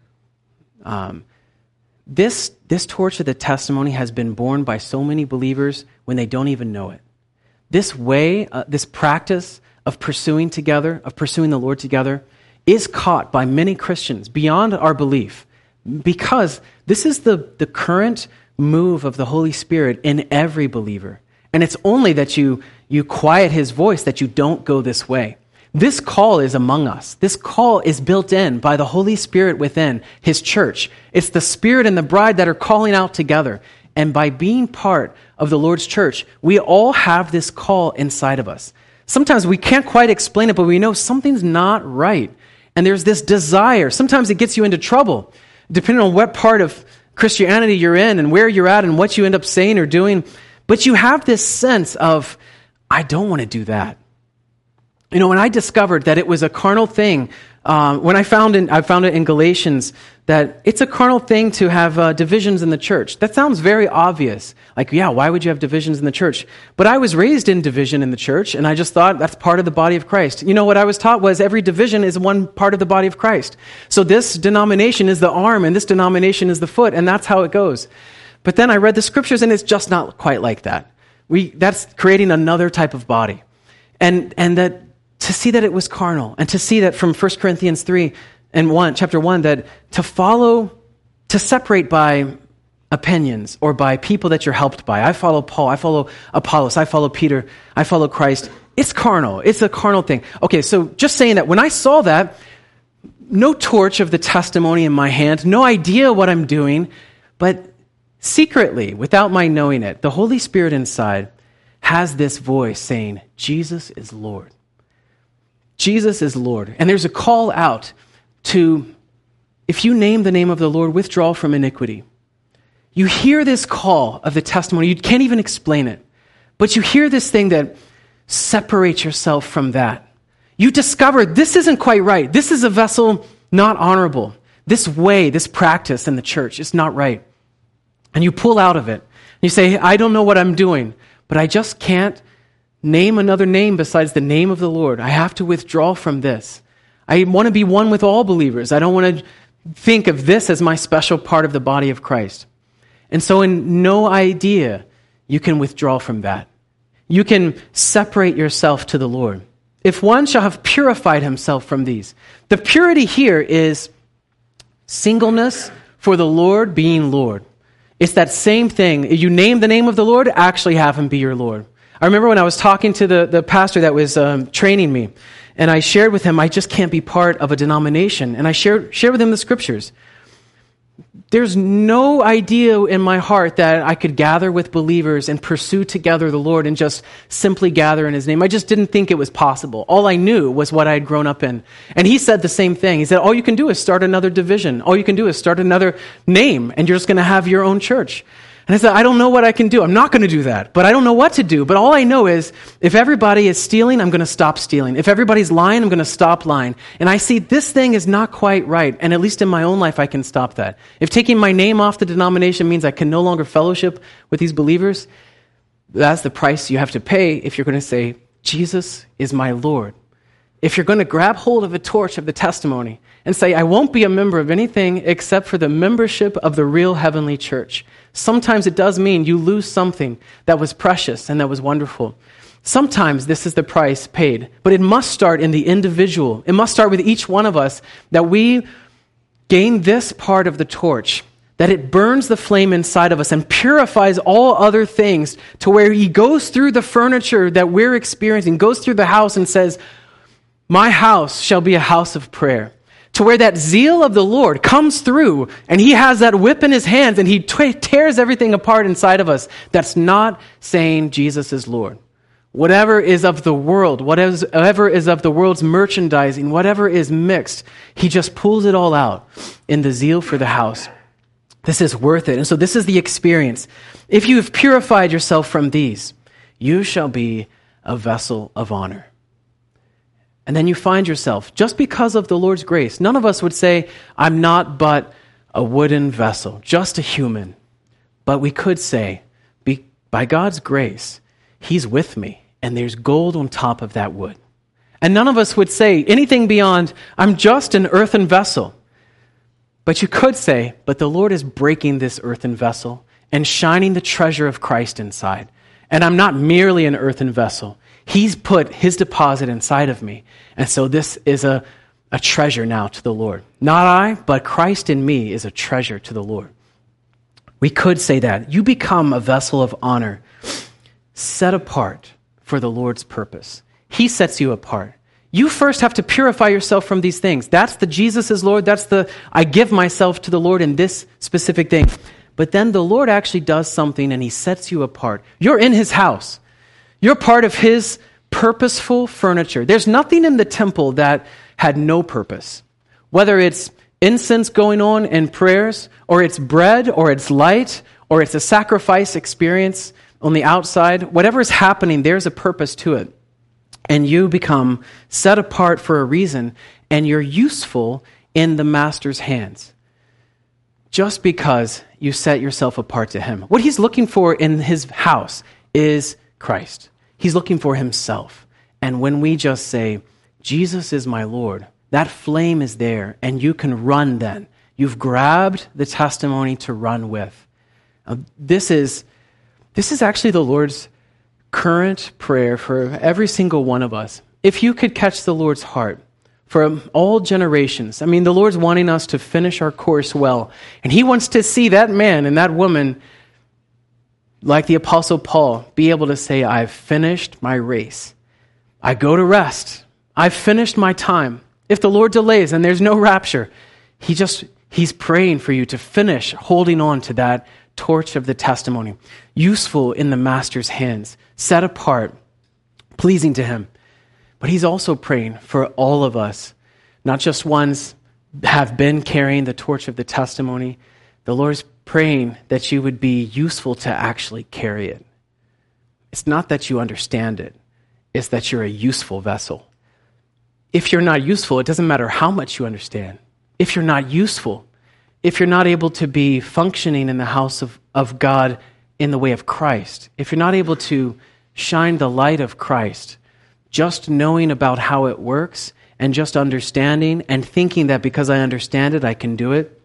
Um, this, this torch of the testimony has been borne by so many believers when they don't even know it. This way, uh, this practice of pursuing together, of pursuing the Lord together, is caught by many Christians beyond our belief, because this is the, the current move of the Holy Spirit in every believer. And it's only that you, you quiet his voice that you don't go this way. This call is among us. This call is built in by the Holy Spirit within his church. It's the Spirit and the bride that are calling out together. And by being part of the Lord's church, we all have this call inside of us. Sometimes we can't quite explain it, but we know something's not right. And there's this desire. Sometimes it gets you into trouble, depending on what part of Christianity you're in and where you're at and what you end up saying or doing. But you have this sense of, I don't want to do that. You know, when I discovered that it was a carnal thing, um, when I found in, I found it in Galatians that it's a carnal thing to have uh, divisions in the church. That sounds very obvious. Like, yeah, why would you have divisions in the church? But I was raised in division in the church, and I just thought that's part of the body of Christ. You know, what I was taught was every division is one part of the body of Christ. So this denomination is the arm, and this denomination is the foot, and that's how it goes. But then I read the scriptures, and it's just not quite like that. We that's creating another type of body. And and that to see that it was carnal, and to see that from First Corinthians three and one, chapter one, that to follow, to separate by opinions or by people that you're helped by. I follow Paul, I follow Apollos, I follow Peter, I follow Christ. It's carnal. It's a carnal thing. Okay, so just saying that when I saw that, no torch of the testimony in my hand, no idea what I'm doing, but secretly, without my knowing it, the Holy Spirit inside has this voice saying, Jesus is Lord. Jesus is Lord. And there's a call out to, if you name the name of the Lord, withdraw from iniquity. You hear this call of the testimony. You can't even explain it. But you hear this thing that separates yourself from that. You discover this isn't quite right. This is a vessel not honorable. This way, this practice in the church is not right. And you pull out of it. You say, I don't know what I'm doing, but I just can't name another name besides the name of the Lord. I have to withdraw from this. I want to be one with all believers. I don't want to think of this as my special part of the body of Christ. And so in no idea, you can withdraw from that. You can separate yourself to the Lord. If one shall have purified himself from these. The purity here is singleness for the Lord being Lord. It's that same thing. You name the name of the Lord, actually have him be your Lord. I remember when I was talking to the, the pastor that was um, training me, and I shared with him, I just can't be part of a denomination. And I shared, shared with him the scriptures. There's no idea in my heart that I could gather with believers and pursue together the Lord and just simply gather in his name. I just didn't think it was possible. All I knew was what I had grown up in. And he said the same thing. He said, all you can do is start another division. All you can do is start another name, and you're just going to have your own church. And I said, I don't know what I can do. I'm not going to do that, but I don't know what to do. But all I know is if everybody is stealing, I'm going to stop stealing. If everybody's lying, I'm going to stop lying. And I see this thing is not quite right. And at least in my own life, I can stop that. If taking my name off the denomination means I can no longer fellowship with these believers, that's the price you have to pay if you're going to say, Jesus is my Lord. If you're going to grab hold of a torch of the testimony and say, I won't be a member of anything except for the membership of the real heavenly church. Sometimes it does mean you lose something that was precious and that was wonderful. Sometimes this is the price paid, but it must start in the individual. It must start with each one of us, that we gain this part of the torch, that it burns the flame inside of us and purifies all other things to where he goes through the furniture that we're experiencing, goes through the house and says, my house shall be a house of prayer. To where that zeal of the Lord comes through and he has that whip in his hands and he t- tears everything apart inside of us that's not saying Jesus is Lord. Whatever is of the world, whatever is of the world's merchandising, whatever is mixed, he just pulls it all out in the zeal for the house. This is worth it. And so this is the experience. If you have purified yourself from these, you shall be a vessel of honor. And then you find yourself, just because of the Lord's grace, none of us would say, I'm not but a wooden vessel, just a human. But we could say, be, by God's grace, he's with me. And there's gold on top of that wood. And none of us would say anything beyond, I'm just an earthen vessel. But you could say, but the Lord is breaking this earthen vessel and shining the treasure of Christ inside. And I'm not merely an earthen vessel. He's put his deposit inside of me. And so this is a, a treasure now to the Lord. Not I, but Christ in me is a treasure to the Lord. We could say that. You become a vessel of honor, set apart for the Lord's purpose. He sets you apart. You first have to purify yourself from these things. That's the Jesus is Lord. That's the I give myself to the Lord in this specific thing. But then the Lord actually does something and he sets you apart. You're in his house. You're part of his purposeful furniture. There's nothing in the temple that had no purpose. Whether it's incense going on and prayers, or it's bread, or it's light, or it's a sacrifice experience on the outside, whatever is happening, there's a purpose to it. And you become set apart for a reason, and you're useful in the master's hands. Just because you set yourself apart to him. What he's looking for in his house is Christ. He's looking for himself. And when we just say, Jesus is my Lord, that flame is there, and you can run then. You've grabbed the testimony to run with. Uh, this is This is actually the Lord's current prayer for every single one of us. If you could catch the Lord's heart for all generations, I mean, the Lord's wanting us to finish our course well. And he wants to see that man and that woman, like the Apostle Paul, be able to say, I've finished my race. I go to rest. I've finished my time. If the Lord delays and there's no rapture, he just, he's praying for you to finish holding on to that torch of the testimony, useful in the master's hands, set apart, pleasing to him. But he's also praying for all of us, not just ones have been carrying the torch of the testimony. The Lord's praying that you would be useful to actually carry it. It's not that you understand it, it's that you're a useful vessel. If you're not useful, it doesn't matter how much you understand. If you're not useful, if you're not able to be functioning in the house of, of God in the way of Christ, if you're not able to shine the light of Christ, just knowing about how it works and just understanding and thinking that because I understand it, I can do it,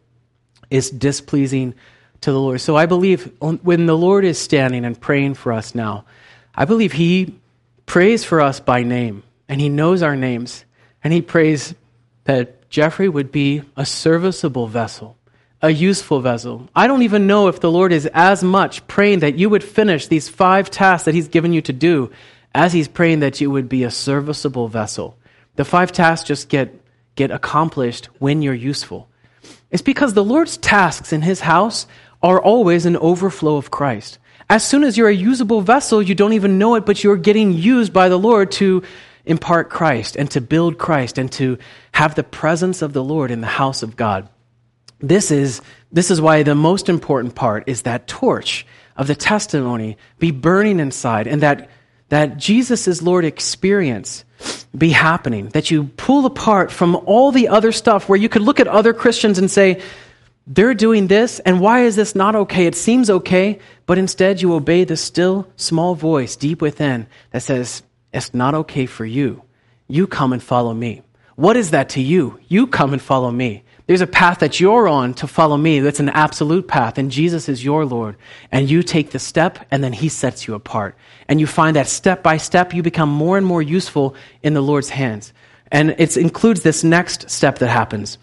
is displeasing to the Lord. So I believe when the Lord is standing and praying for us now, I believe he prays for us by name, and he knows our names, and he prays that Jeffrey would be a serviceable vessel, a useful vessel. I don't even know if the Lord is as much praying that you would finish these five tasks that he's given you to do as he's praying that you would be a serviceable vessel. The five tasks just get, get accomplished when you're useful. It's because the Lord's tasks in his house are always an overflow of Christ. As soon as you're a usable vessel, you don't even know it, but you're getting used by the Lord to impart Christ and to build Christ and to have the presence of the Lord in the house of God. This is, this is why the most important part is that torch of the testimony be burning inside, and that, that Jesus is Lord experience be happening, that you pull apart from all the other stuff where you could look at other Christians and say, they're doing this, and why is this not okay? It seems okay, but instead you obey the still small voice deep within that says, it's not okay for you. You come and follow me. What is that to you? You come and follow me. There's a path that you're on to follow me that's an absolute path, and Jesus is your Lord. And you take the step, and then he sets you apart. And you find that step by step, you become more and more useful in the Lord's hands. And it includes this next step that happens.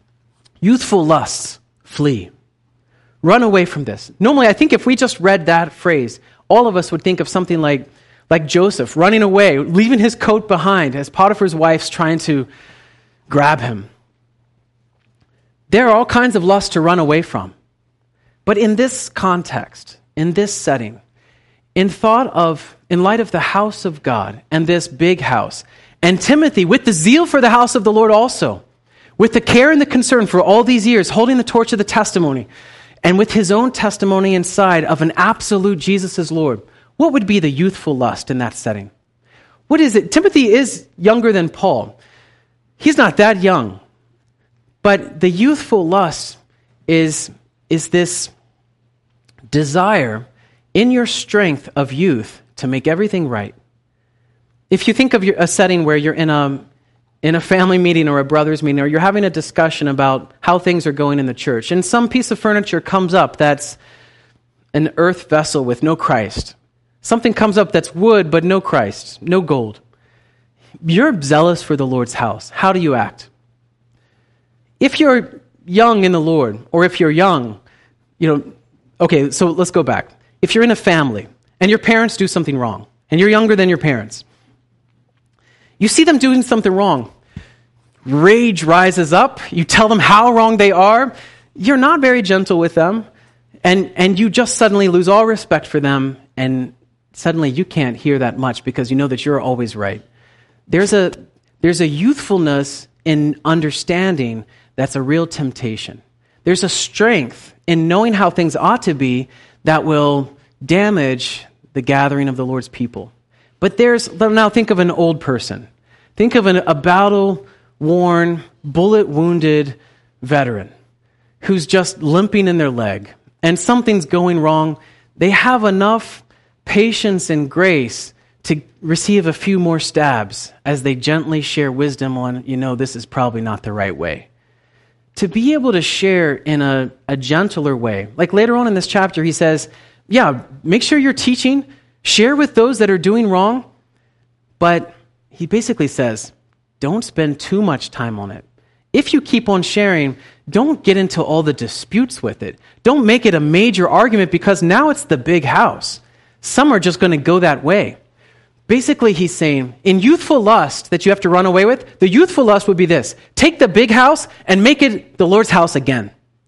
Youthful lusts, flee. Run away from this. Normally, I think if we just read that phrase, all of us would think of something like, like Joseph running away, leaving his coat behind as Potiphar's wife's trying to grab him. There are all kinds of lusts to run away from. But in this context, in this setting, in thought of in light of the house of God and this big house. And Timothy, with the zeal for the house of the Lord also, with the care and the concern for all these years, holding the torch of the testimony, and with his own testimony inside of an absolute Jesus as Lord, what would be the youthful lust in that setting? What is it? Timothy is younger than Paul. He's not that young. But the youthful lust is, is this desire in your strength of youth to make everything right. If you think of your, a setting where you're in a, in a family meeting or a brother's meeting, or you're having a discussion about how things are going in the church, and some piece of furniture comes up that's an earth vessel with no Christ. Something comes up that's wood but no Christ, no gold. You're zealous for the Lord's house. How do you act? If you're young in the Lord, or if you're young, you know, okay, so let's go back. If you're in a family and your parents do something wrong, and you're younger than your parents, you see them doing something wrong. Rage rises up. You tell them how wrong they are. You're not very gentle with them, and, and you just suddenly lose all respect for them, and suddenly you can't hear that much because you know that you're always right. There's a, there's a youthfulness in understanding that's a real temptation. There's a strength in knowing how things ought to be that will damage the gathering of the Lord's people. But there's, now think of an old person. Think of an, a battle-worn, bullet-wounded veteran who's just limping in their leg, and something's going wrong. They have enough patience and grace to receive a few more stabs as they gently share wisdom on, you know, this is probably not the right way. To be able to share in a, a gentler way. Like later on in this chapter, he says, yeah, make sure you're teaching, share with those that are doing wrong, but he basically says, don't spend too much time on it. If you keep on sharing, don't get into all the disputes with it. Don't make it a major argument because now it's the big house. Some are just going to go that way. Basically, he's saying, in youthful lust that you have to run away with, the youthful lust would be this: take the big house and make it the Lord's house again.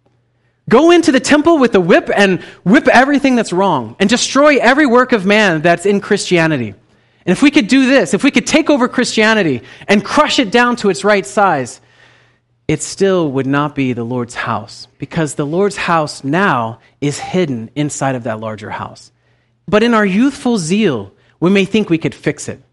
Go into the temple with the whip and whip everything that's wrong and destroy every work of man that's in Christianity. And if we could do this, if we could take over Christianity and crush it down to its right size, it still would not be the Lord's house, because the Lord's house now is hidden inside of that larger house. But in our youthful zeal, we may think we could fix it.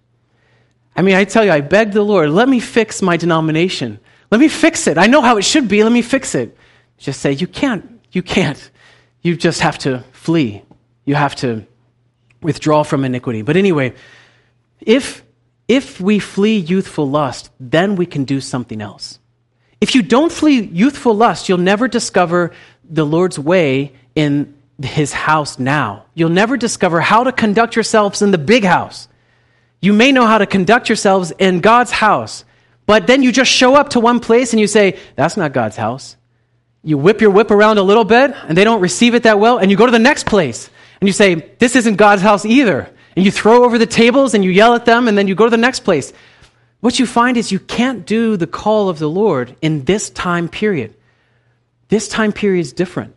I mean, I tell you, I begged the Lord, let me fix my denomination. Let me fix it. I know how it should be. Let me fix it. Just say, you can't. You can't. You just have to flee. You have to withdraw from iniquity. But anyway, if, if we flee youthful lust, then we can do something else. If you don't flee youthful lust, you'll never discover the Lord's way in his house now. You'll never discover how to conduct yourselves in the big house. You may know how to conduct yourselves in God's house, but then you just show up to one place and you say, that's not God's house. You whip your whip around a little bit and they don't receive it that well, and you go to the next place and you say, this isn't God's house either. And you throw over the tables and you yell at them, and then you go to the next place. What you find is you can't do the call of the Lord in this time period. This time period is different.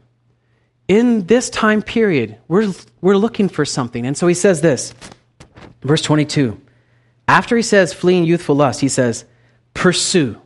In this time period, we're, we're looking for something. And so he says this, verse twenty-two. After he says fleeing youthful lust, he says, pursue.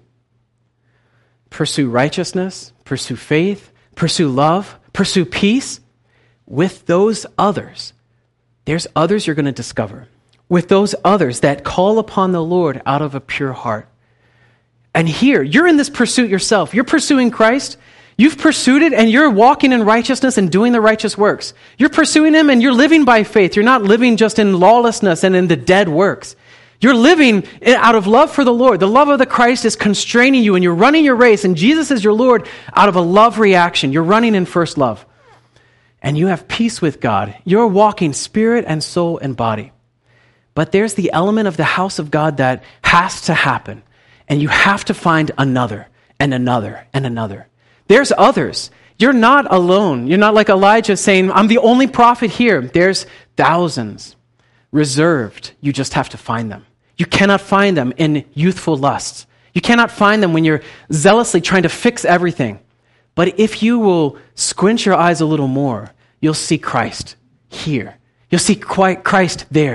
Pursue righteousness, pursue faith, pursue love, pursue peace with those others. There's others you're going to discover. With those others that call upon the Lord out of a pure heart. And here, you're in this pursuit yourself. You're pursuing Christ. You've pursued it, and you're walking in righteousness and doing the righteous works. You're pursuing him, and you're living by faith. You're not living just in lawlessness and in the dead works. You're living out of love for the Lord. The love of the Christ is constraining you, and you're running your race, and Jesus is your Lord out of a love reaction. You're running in first love. And you have peace with God. You're walking spirit and soul and body. But there's the element of the house of God that has to happen. And you have to find another, and another, and another. There's others. You're not alone. You're not like Elijah saying, I'm the only prophet here. There's thousands reserved. You just have to find them. You cannot find them in youthful lusts. You cannot find them when you're zealously trying to fix everything. But if you will squint your eyes a little more, you'll see Christ here. You'll see Christ there.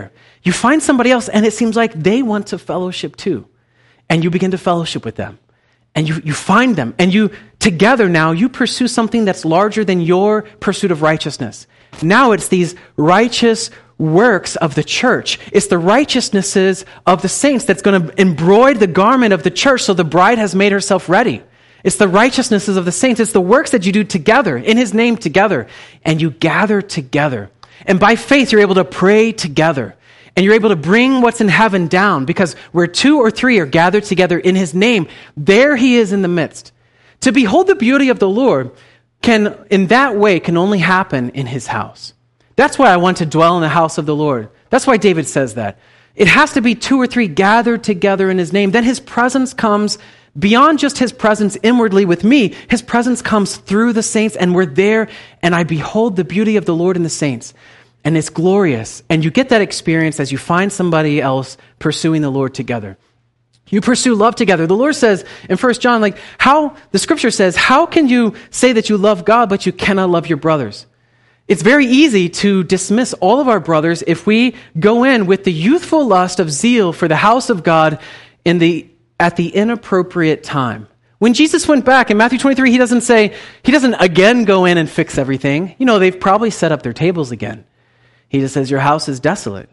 You find somebody else, and it seems like they want to fellowship too. And you begin to fellowship with them. And you, you find them, and you, together now, you pursue something that's larger than your pursuit of righteousness. Now it's these righteous works of the church. It's the righteousnesses of the saints that's going to embroider the garment of the church so the bride has made herself ready. It's the righteousnesses of the saints. It's the works that you do together, in his name together. And you gather together. And by faith, you're able to pray together. And you're able to bring what's in heaven down, because where two or three are gathered together in his name, there he is in the midst. To behold the beauty of the Lord can, in that way, can only happen in his house. That's why I want to dwell in the house of the Lord. That's why David says that. It has to be two or three gathered together in his name. Then his presence comes beyond just his presence inwardly with me. His presence comes through the saints, and we're there, and I behold the beauty of the Lord in the saints. And it's glorious. And you get that experience as you find somebody else pursuing the Lord together. You pursue love together. The Lord says in First John, like how the scripture says, how can you say that you love God, but you cannot love your brothers? It's very easy to dismiss all of our brothers if we go in with the youthful lust of zeal for the house of God in the at the inappropriate time. When Jesus went back in Matthew twenty-three, he doesn't say, he doesn't again go in and fix everything. You know, they've probably set up their tables again. He just says, your house is desolate.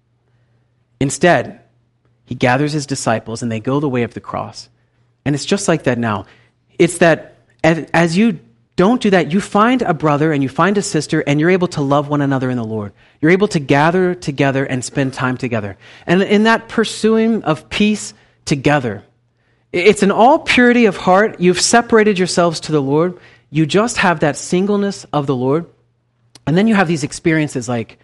Instead, he gathers his disciples and they go the way of the cross. And it's just like that now. It's that as you don't do that, you find a brother and you find a sister and you're able to love one another in the Lord. You're able to gather together and spend time together. And in that pursuing of peace together, it's in all purity of heart. You've separated yourselves to the Lord. You just have that singleness of the Lord. And then you have these experiences like,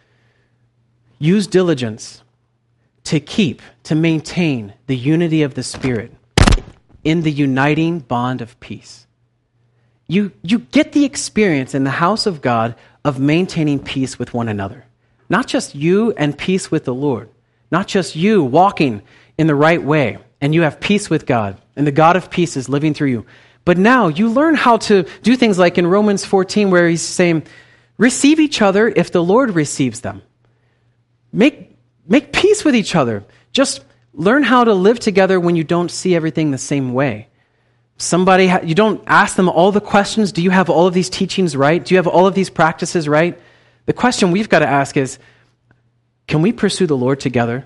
use diligence to keep, to maintain the unity of the Spirit in the uniting bond of peace. You, you get the experience in the house of God of maintaining peace with one another. Not just you and peace with the Lord. Not just you walking in the right way and you have peace with God and the God of peace is living through you. But now you learn how to do things like in Romans fourteen where he's saying, receive each other if the Lord receives them. Make, make peace with each other. Just learn how to live together when you don't see everything the same way. Somebody, ha- you don't ask them all the questions. Do you have all of these teachings right? Do you have all of these practices right? The question we've got to ask is, can we pursue the Lord together?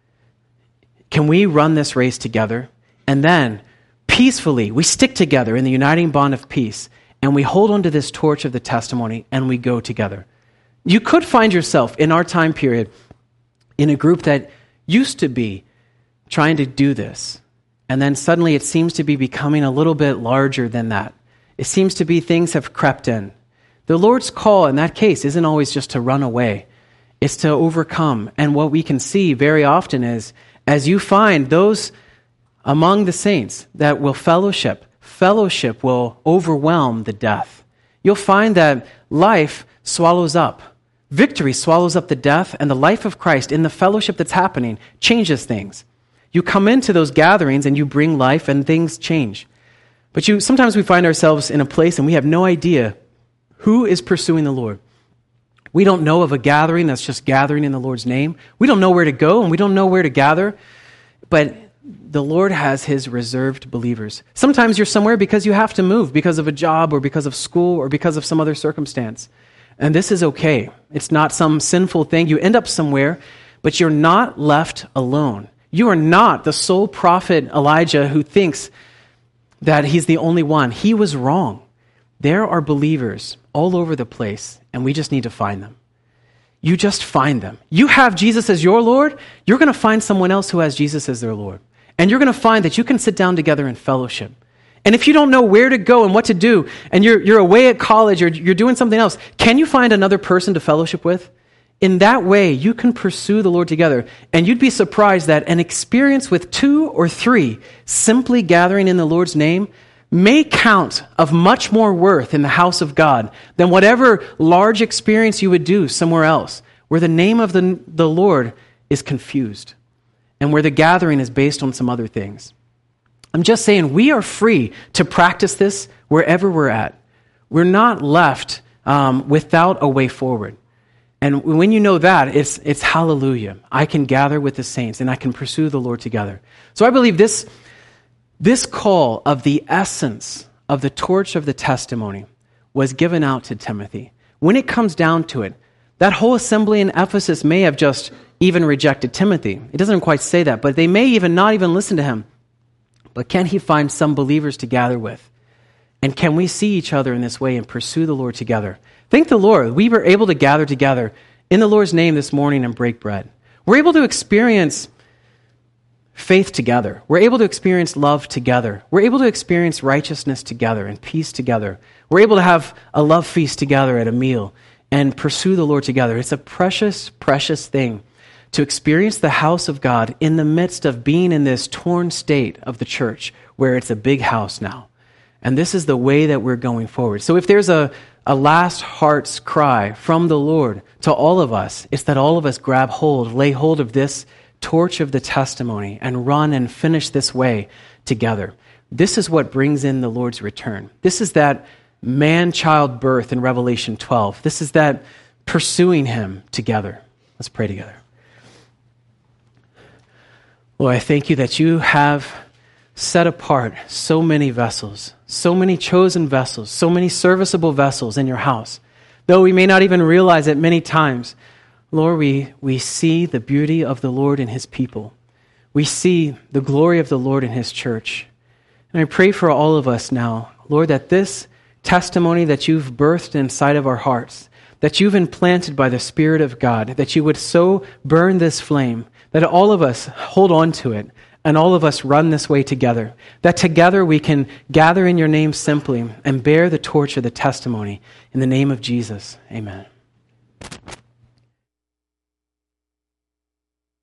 Can we run this race together? And then, peacefully, we stick together in the uniting bond of peace, and we hold onto this torch of the testimony, and we go together. You could find yourself in our time period in a group that used to be trying to do this, and then suddenly it seems to be becoming a little bit larger than that. It seems to be things have crept in. The Lord's call in that case isn't always just to run away. It's to overcome. And what we can see very often is, as you find those among the saints that will fellowship, fellowship will overwhelm the death. You'll find that life swallows up. Victory swallows up the death, and the life of Christ in the fellowship that's happening changes things. You come into those gatherings and you bring life and things change. But you sometimes we find ourselves in a place and we have no idea who is pursuing the Lord. We don't know of a gathering that's just gathering in the Lord's name. We don't know where to go and we don't know where to gather. But the Lord has his reserved believers. Sometimes you're somewhere because you have to move because of a job or because of school or because of some other circumstance. And this is okay. It's not some sinful thing. You end up somewhere, but you're not left alone. You are not the sole prophet Elijah who thinks that he's the only one. He was wrong. There are believers all over the place, and we just need to find them. You just find them. You have Jesus as your Lord, you're going to find someone else who has Jesus as their Lord. And you're going to find that you can sit down together in fellowship. And if you don't know where to go and what to do, and you're you're away at college or you're doing something else, can you find another person to fellowship with? In that way, you can pursue the Lord together. And you'd be surprised that an experience with two or three simply gathering in the Lord's name may count of much more worth in the house of God than whatever large experience you would do somewhere else, where the name of the, the Lord is confused and where the gathering is based on some other things. I'm just saying we are free to practice this wherever we're at. We're not left um, without a way forward. And when you know that, it's, it's hallelujah. I can gather with the saints and I can pursue the Lord together. So I believe this, this call of the essence of the torch of the testimony was given out to Timothy. When it comes down to it, that whole assembly in Ephesus may have just even rejected Timothy. It doesn't quite say that, but they may even not even listen to him. But can he find some believers to gather with? And can we see each other in this way and pursue the Lord together? Thank the Lord. We were able to gather together in the Lord's name this morning and break bread. We're able to experience faith together. We're able to experience love together. We're able to experience righteousness together and peace together. We're able to have a love feast together at a meal and pursue the Lord together. It's a precious, precious thing to experience the house of God in the midst of being in this torn state of the church where it's a big house now. And this is the way that we're going forward. So if there's a, a last heart's cry from the Lord to all of us, it's that all of us grab hold, lay hold of this torch of the testimony and run and finish this way together. This is what brings in the Lord's return. This is that man-child birth in Revelation twelve. This is that pursuing him together. Let's pray together. Lord, I thank you that you have set apart so many vessels, so many chosen vessels, so many serviceable vessels in your house. Though we may not even realize it many times, Lord, we, we see the beauty of the Lord in his people. We see the glory of the Lord in his church. And I pray for all of us now, Lord, that this testimony that you've birthed inside of our hearts, that you've implanted by the Spirit of God, that you would so burn this flame, that all of us hold on to it, and all of us run this way together, that together we can gather in your name simply and bear the torch of the testimony in the name of Jesus. Amen.